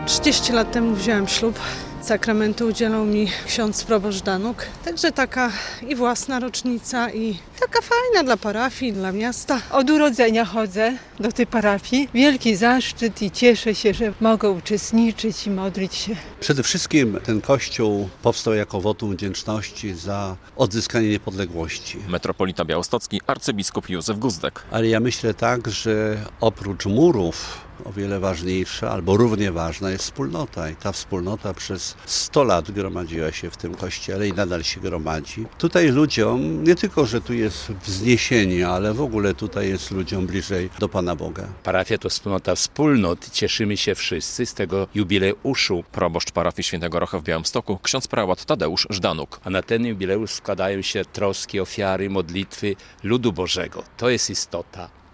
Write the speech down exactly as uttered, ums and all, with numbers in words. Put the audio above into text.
trzydzieści lat temu wziąłem ślub. Sakramentu udzielał mi ksiądz proboszcz Danuk. Także taka i własna rocznica, i taka fajna dla parafii, dla miasta. Od urodzenia chodzę do tej parafii. Wielki zaszczyt i cieszę się, że mogę uczestniczyć i modlić się. Przede wszystkim ten kościół powstał jako wotum wdzięczności za odzyskanie niepodległości. Metropolita białostocki arcybiskup Józef Guzdek. Ale ja myślę tak, że oprócz murów o wiele ważniejsza albo równie ważna jest wspólnota i ta wspólnota przez sto lat gromadziła się w tym kościele i nadal się gromadzi. Tutaj ludziom, nie tylko, że tu jest wzniesienie, ale w ogóle tutaj jest ludziom bliżej do Pana Boga. Parafia to wspólnota wspólnot. Cieszymy się wszyscy z tego jubileuszu. Proboszcz parafii Świętego Rocha w Białymstoku, ksiądz prałat Tadeusz Żdanuk. A na ten jubileusz składają się troski, ofiary, modlitwy ludu Bożego. To jest istota.